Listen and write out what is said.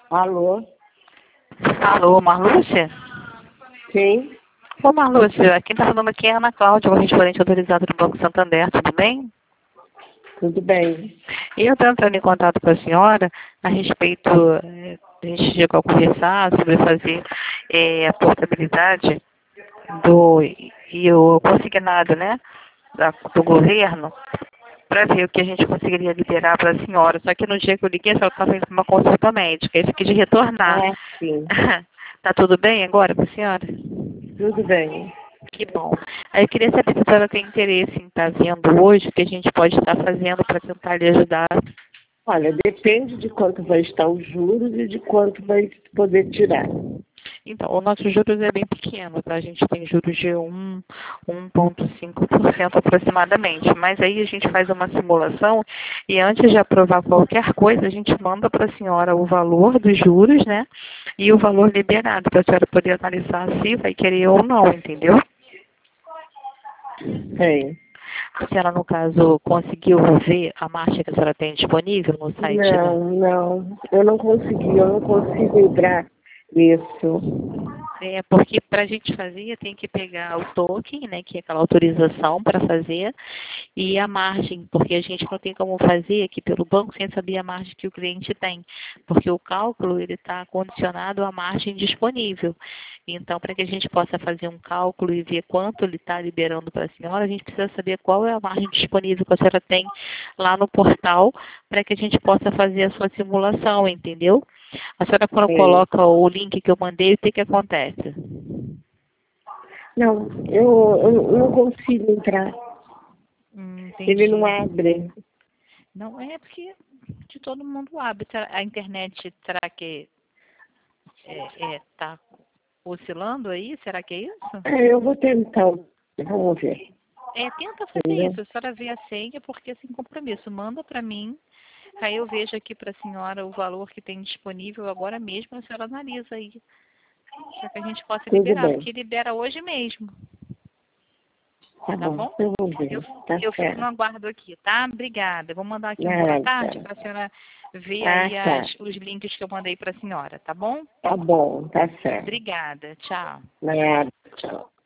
Alô? Alô, Marlúcia? Sim, Ô, Marlúcia, quem tá falando aqui é a Ana Cláudia, correspondente autorizada do Banco Santander, tudo bem? tudo bem. E eu estou entrando em contato com a senhora a respeito, a gente chegou a conversar sobre fazer a portabilidade e o consignado, né, do governo, para ver o que a gente conseguiria liberar para a senhora. Só que no dia que eu liguei, a senhora estava fazendo uma consulta médica, eu fiquei de retornar. Ah, sim, Tá tudo bem agora com a senhora? tudo bem. Que bom. Aí eu queria saber se a senhora tem interesse em estar vendo hoje o que a gente pode estar fazendo para tentar lhe ajudar. Olha, depende de quanto vai estar os juros e de quanto vai poder tirar. Então, o nosso juros é bem pequeno, tá? A gente tem juros de 1,5% aproximadamente. Mas aí a gente faz uma simulação e antes de aprovar qualquer coisa, a gente manda para a senhora o valor dos juros, né? E o valor liberado, para a senhora poder analisar se vai querer ou não, entendeu? Tem. A senhora, no caso, conseguiu ver a marcha que a senhora tem disponível no site da... Não, eu não consigo entrar nisso. É, porque para a gente fazer, tem que pegar o token, né, que é aquela autorização para fazer, e a margem, porque a gente não tem como fazer aqui pelo banco sem saber a margem que o cliente tem, porque o cálculo ele está condicionado à margem disponível. Então, para que a gente possa fazer um cálculo e ver quanto ele está liberando para a senhora, a gente precisa saber qual é a margem disponível que a senhora tem lá no portal, para que a gente possa fazer a sua simulação, entendeu? A senhora, quando Tem. coloca o link que eu mandei, o que que acontece? Não, eu não consigo entrar. Ele não Entendi. abre. Não é porque de todo mundo abre. A internet, será que está oscilando aí? Será que é isso? Eu vou tentar. Vamos ver. Tenta fazer Entendeu? isso. A senhora vê a senha, porque é sem compromisso. Manda para mim, aí eu vejo aqui para a senhora o valor que tem disponível agora mesmo, a senhora analisa aí, para que a gente possa Tudo liberar, bem. porque libera hoje mesmo, Tá tá bom, bom? eu vou ver. Eu, Tá eu fico no certo. aguardo aqui, tá? Obrigada. Eu vou mandar aqui um boa tarde Nada. para a senhora ver Ah, aí tá. os links que eu mandei para a senhora, tá bom? Tá bom, tá certo. Obrigada. Tchau. Nada. Tchau.